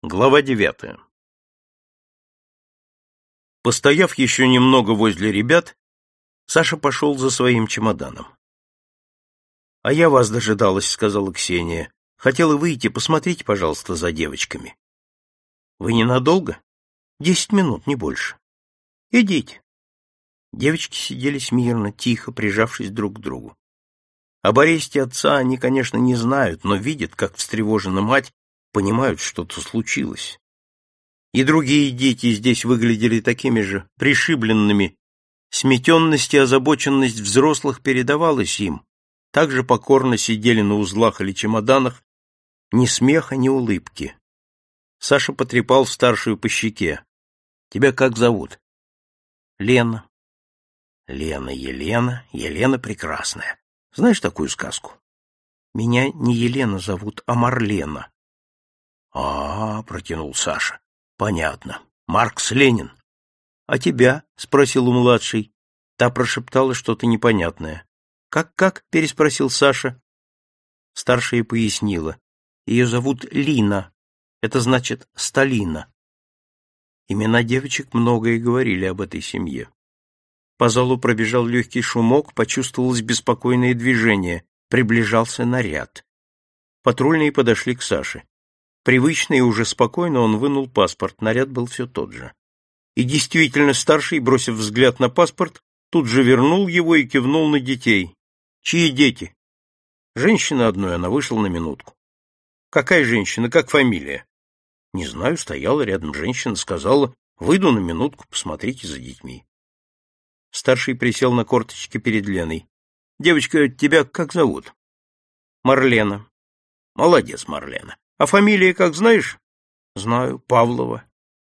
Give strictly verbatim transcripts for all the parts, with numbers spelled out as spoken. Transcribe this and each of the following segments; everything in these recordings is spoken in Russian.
Глава девятая. Постояв еще немного возле ребят, Саша пошел за своим чемоданом. — А я вас дожидалась, — сказала Ксения. — Хотела выйти, посмотрите, пожалуйста, за девочками. — Вы ненадолго? — Десять минут, не больше. — Идите. Девочки сидели смирно, тихо, прижавшись друг к другу. Об аресте отца они, конечно, не знают, но видят, как встревожена мать, понимают, что-то случилось. И другие дети здесь выглядели такими же, пришибленными. Сметенность и озабоченность взрослых передавалась им. Также покорно сидели на узлах или чемоданах, ни смеха, ни улыбки. Саша потрепал старшую по щеке. — Тебя как зовут? — Лена. — Лена, Елена, Елена прекрасная. Знаешь такую сказку? — Меня не Елена зовут, а Марлена. — А, — протянул Саша. — Понятно. Маркс Ленин. — А тебя? — спросил у младшей. Та прошептала что-то непонятное. «Как, как?» — переспросил Саша. Старшая пояснила. Ее зовут Лина. Это значит Сталина. Имена девочек многое говорили об этой семье. По залу пробежал легкий шумок, почувствовалось беспокойное движение. Приближался наряд. Патрульные подошли к Саше. Привычно и уже спокойно он вынул паспорт. Наряд был все тот же. И действительно, старший, бросив взгляд на паспорт, тут же вернул его и кивнул на детей. Чьи дети? Женщина одной, она вышла на минутку. Какая женщина, как фамилия? Не знаю, стояла рядом женщина, сказала, выйду на минутку, посмотрите за детьми. Старший присел на корточки перед Леной. Девочка, тебя как зовут? Марлена. Молодец, Марлена. А фамилия, как знаешь? Знаю, Павлова.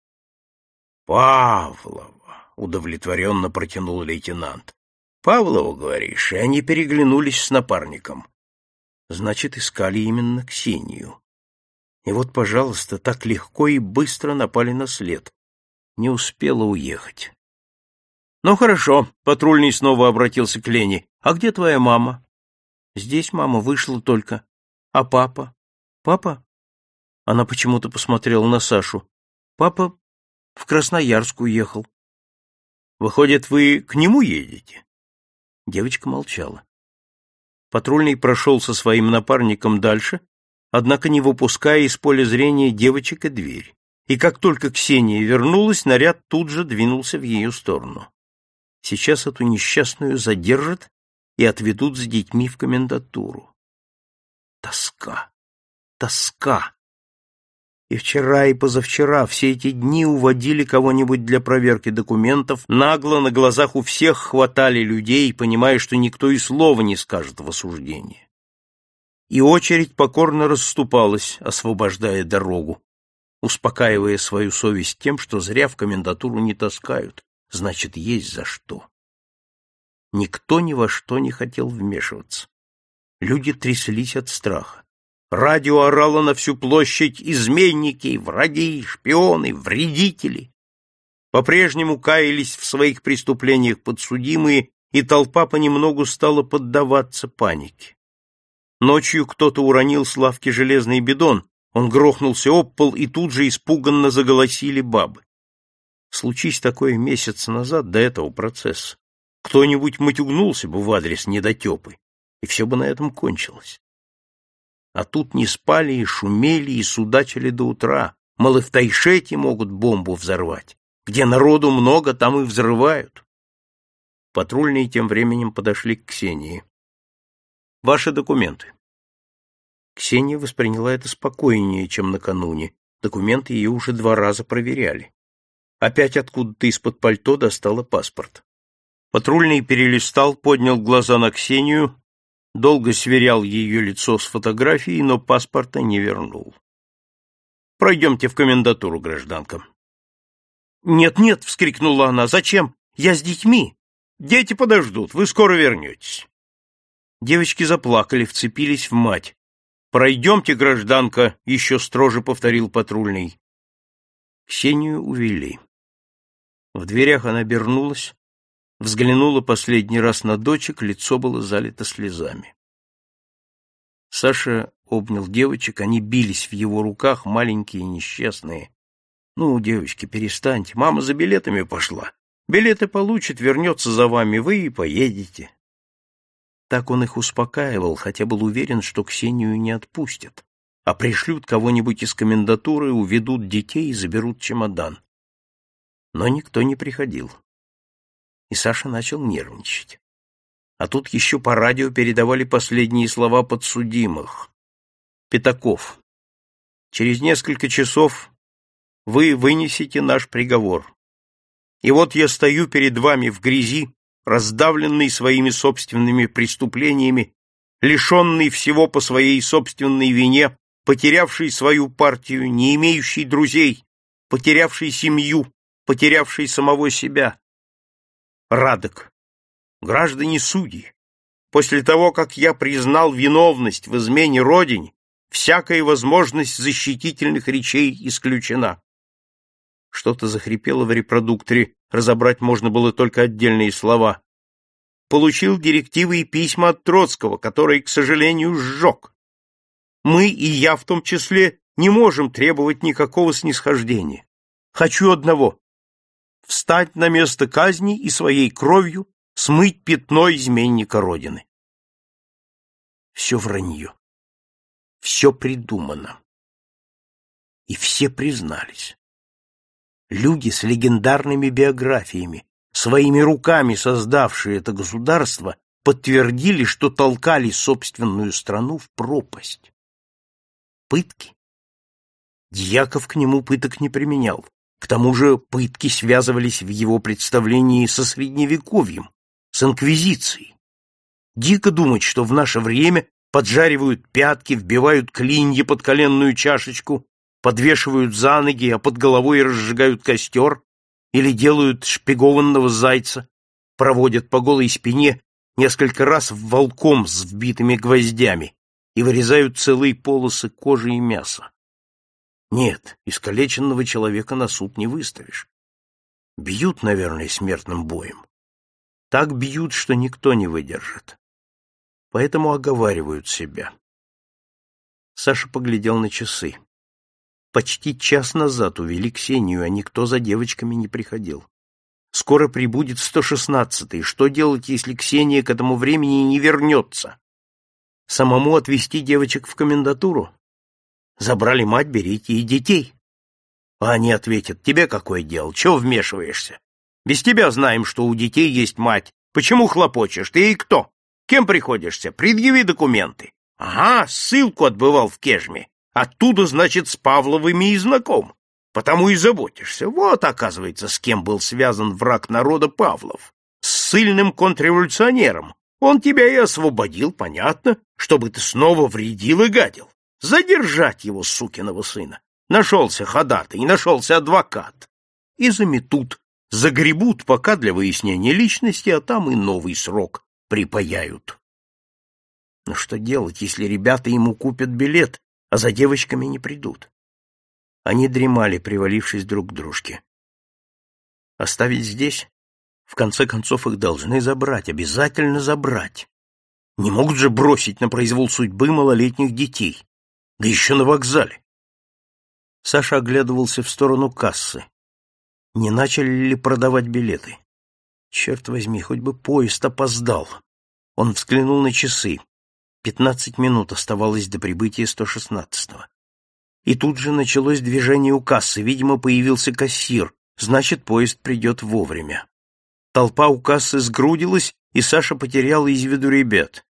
Павлова, удовлетворенно протянул лейтенант. Павлова, говоришь, и они переглянулись с напарником. Значит, искали именно Ксению. И вот, пожалуйста, так легко и быстро напали на след. Не успела уехать. Ну, хорошо, патрульный снова обратился к Лене. А где твоя мама? Здесь мама вышла только. А папа? Папа? Она почему-то посмотрела на Сашу. Папа в Красноярск уехал. Выходит, вы к нему едете? Девочка молчала. Патрульный прошел со своим напарником дальше, однако не выпуская из поля зрения девочек и дверь. И как только Ксения вернулась, наряд тут же двинулся в ее сторону. Сейчас эту несчастную задержат и отведут с детьми в комендатуру. Тоска, тоска. И вчера, и позавчера все эти дни уводили кого-нибудь для проверки документов, нагло на глазах у всех хватали людей, понимая, что никто и слова не скажет в осуждении. И очередь покорно расступалась, освобождая дорогу, успокаивая свою совесть тем, что зря в комендатуру не таскают, значит, есть за что. Никто ни во что не хотел вмешиваться. Люди тряслись от страха. Радио орало на всю площадь: изменники, враги, шпионы, вредители. По-прежнему каялись в своих преступлениях подсудимые, и толпа понемногу стала поддаваться панике. Ночью кто-то уронил с лавки железный бидон, он грохнулся об пол, и тут же испуганно заголосили бабы. Случись такое месяц назад, до этого процесса, кто-нибудь матюгнулся бы в адрес недотепы, и все бы на этом кончилось. А тут не спали и шумели, и судачили до утра. Мол, и в Тайшете могут бомбу взорвать. Где народу много, там и взрывают. Патрульные тем временем подошли к Ксении. Ваши документы. Ксения восприняла это спокойнее, чем накануне. Документы ее уже два раза проверяли. Опять откуда-то из-под пальто достала паспорт. Патрульный перелистал, поднял глаза на Ксению, долго сверял ее лицо с фотографией, но паспорта не вернул. «Пройдемте в комендатуру, гражданка». «Нет, нет», — вскрикнула она, — «зачем? Я с детьми». «Дети подождут, вы скоро вернетесь». Девочки заплакали, вцепились в мать. «Пройдемте, гражданка», — еще строже повторил патрульный. Ксению увели. В дверях она обернулась, взглянула последний раз на дочек, лицо было залито слезами. Саша обнял девочек, они бились в его руках, маленькие и несчастные. «Ну, девочки, перестаньте, мама за билетами пошла. Билеты получит, вернется за вами, вы и поедете». Так он их успокаивал, хотя был уверен, что Ксению не отпустят, а пришлют кого-нибудь из комендатуры, уведут детей и заберут чемодан. Но никто не приходил. И Саша начал нервничать. А тут еще по радио передавали последние слова подсудимых. Пятаков. Через несколько часов вы вынесете наш приговор. И вот я стою перед вами в грязи, раздавленный своими собственными преступлениями, лишенный всего по своей собственной вине, потерявший свою партию, не имеющий друзей, потерявший семью, потерявший самого себя. Радок. Граждане судьи, после того, как я признал виновность в измене Родине, всякая возможность защитительных речей исключена. Что-то захрипело в репродукторе, разобрать можно было только отдельные слова. Получил директивы и письма от Троцкого, который, к сожалению, сжег. Мы, и я в том числе, не можем требовать никакого снисхождения. Хочу одного — встать на место казни и своей кровью смыть пятно изменника Родины. Все вранье. Все придумано. И все признались. Люди с легендарными биографиями, своими руками создавшие это государство, подтвердили, что толкали собственную страну в пропасть. Пытки? Дьяков к нему пыток не применял. К тому же пытки связывались в его представлении со Средневековьем, с инквизицией. Дико думать, что в наше время поджаривают пятки, вбивают клинья под коленную чашечку, подвешивают за ноги, а под головой разжигают костер или делают шпигованного зайца, проводят по голой спине несколько раз волком с вбитыми гвоздями и вырезают целые полосы кожи и мяса. Нет, искалеченного человека на суд не выставишь. Бьют, наверное, смертным боем. Так бьют, что никто не выдержит. Поэтому оговаривают себя. Саша поглядел на часы. Почти час назад увели Ксению, а никто за девочками не приходил. Скоро прибудет сто шестнадцатый. Что делать, если Ксения к этому времени не вернется? Самому отвезти девочек в комендатуру? Забрали мать, берите и детей. А они ответят: тебе какое дело, чего вмешиваешься? Без тебя знаем, что у детей есть мать. Почему хлопочешь? Ты и кто? Кем приходишься? Предъяви документы. Ага, ссылку отбывал в Кежме. Оттуда, значит, с Павловыми и знаком. Потому и заботишься. Вот, оказывается, с кем был связан враг народа Павлов. С ссыльным контрреволюционером. Он тебя и освободил, понятно, чтобы ты снова вредил и гадил. Задержать его, сукиного сына. Нашелся ходатай, нашелся адвокат. И заметут, загребут пока для выяснения личности, а там и новый срок припаяют. Но что делать, если ребята ему купят билет, а за девочками не придут? Они дремали, привалившись друг к дружке. Оставить здесь? В конце концов, их должны забрать, обязательно забрать. Не могут же бросить на произвол судьбы малолетних детей, да еще на вокзале. Саша оглядывался в сторону кассы. Не начали ли продавать билеты? Черт возьми, хоть бы поезд опоздал. Он взглянул на часы. Пятнадцать минут оставалось до прибытия сто шестнадцатого. И тут же началось движение у кассы. Видимо, появился кассир. Значит, поезд придет вовремя. Толпа у кассы сгрудилась, и Саша потерял из виду ребят.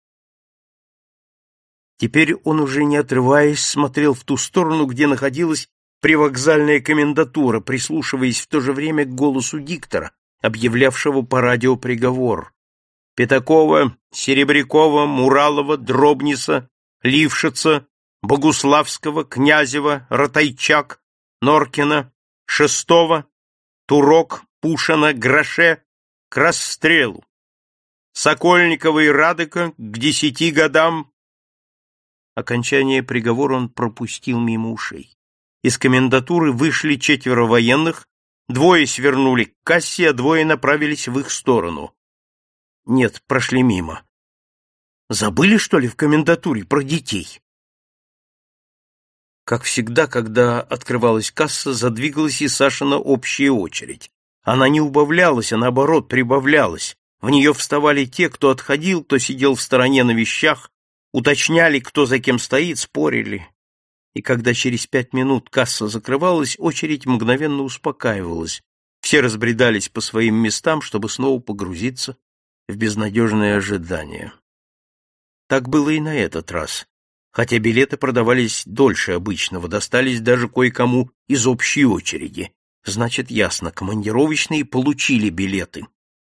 Теперь он уже не отрываясь смотрел в ту сторону, где находилась привокзальная комендатура, прислушиваясь в то же время к голосу диктора, объявлявшего по радио приговор. Пятакова, Серебрякова, Муралова, Дробниса, Лившица, Богуславского, Князева, Ротайчак, Норкина, Шестова, Турок, Пушина, Гроше к расстрелу. Сокольникова и Радыка к десяти годам. Окончание приговора он пропустил мимо ушей. Из комендатуры вышли четверо военных, двое свернули к кассе, а двое направились в их сторону. Нет, прошли мимо. Забыли, что ли, в комендатуре про детей? Как всегда, когда открывалась касса, задвигалась и Сашина общая очередь. Она не убавлялась, а наоборот прибавлялась. В нее вставали те, кто отходил, кто сидел в стороне на вещах, уточняли, кто за кем стоит, спорили. И когда через пять минут касса закрывалась, очередь мгновенно успокаивалась. Все разбредались по своим местам, чтобы снова погрузиться в безнадежное ожидание. Так было и на этот раз. Хотя билеты продавались дольше обычного, достались даже кое-кому из общей очереди. Значит, ясно, командировочные получили билеты.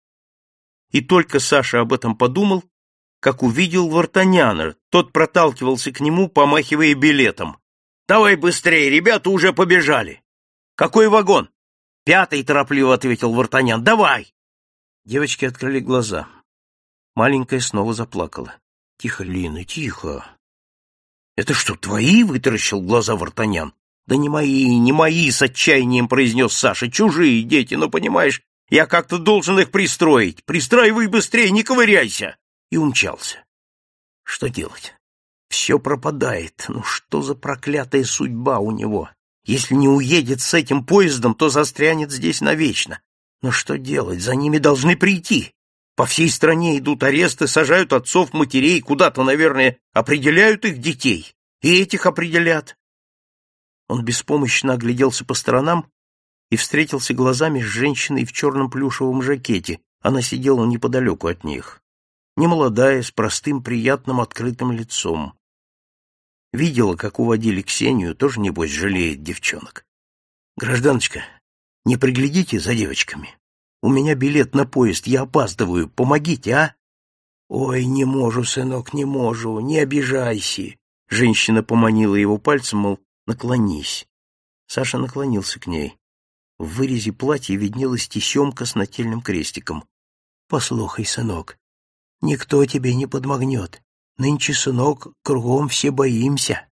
И только Саша об этом подумал, как увидел Вартаняна. Тот проталкивался к нему, помахивая билетом. «Давай быстрее, ребята уже побежали!» «Какой вагон?» «Пятый», — торопливо ответил Вартанян. «Давай!» Девочки открыли глаза. Маленькая снова заплакала. «Тихо, Лина, тихо!» «Это что, твои?» — вытаращил глаза Вартанян. «Да не мои, не мои!» — с отчаянием произнес Саша. «Чужие дети, ну, понимаешь, я как-то должен их пристроить. Пристраивай быстрее, не ковыряйся!» И умчался. Что делать? Все пропадает. Ну что за проклятая судьба у него? Если не уедет с этим поездом, то застрянет здесь навечно. Но что делать? За ними должны прийти. По всей стране идут аресты, сажают отцов, матерей, куда-то, наверное, определяют их детей. И этих определят. Он беспомощно огляделся по сторонам и встретился глазами с женщиной в черном плюшевом жакете. Она сидела неподалеку от них. Немолодая, с простым, приятным, открытым лицом. Видела, как уводили Ксению, тоже, небось, жалеет девчонок. «Гражданочка, не приглядите за девочками? У меня билет на поезд, я опаздываю, помогите, а?» «Ой, не можу, сынок, не можу, не обижайся!» Женщина поманила его пальцем, мол, наклонись. Саша наклонился к ней. В вырезе платья виднелась тесемка с нательным крестиком. «Послухай, сынок, никто тебе не подмогнет. Нынче, сынок, кругом все боимся».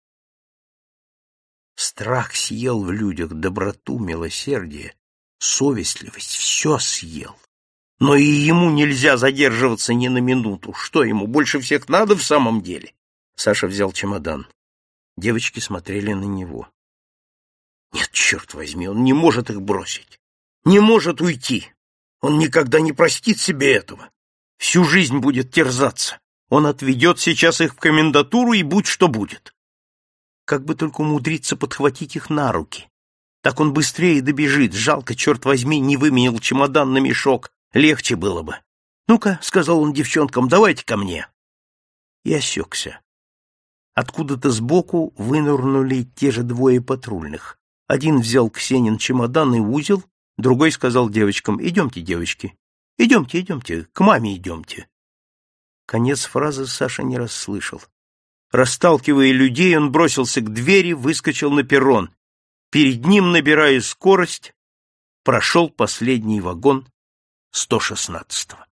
Страх съел в людях доброту, милосердие, совестливость, все съел. Но и ему нельзя задерживаться ни на минуту. Что ему, больше всех надо в самом деле? Саша взял чемодан. Девочки смотрели на него. Нет, черт возьми, он не может их бросить. Не может уйти. Он никогда не простит себе этого. Всю жизнь будет терзаться. Он отведет сейчас их в комендатуру, и будь что будет. Как бы только умудриться подхватить их на руки. Так он быстрее добежит. Жалко, черт возьми, не выменял чемодан на мешок. Легче было бы. «Ну-ка», — сказал он девчонкам, — «давайте ко мне». И осекся. Откуда-то сбоку вынырнули те же двое патрульных. Один взял Ксенин чемодан и узел, другой сказал девочкам: «Идемте, девочки, идемте, идемте, к маме идемте». Конец фразы Саша не расслышал. Расталкивая людей, он бросился к двери, выскочил на перрон. Перед ним, набирая скорость, прошел последний вагон сто шестнадцатого.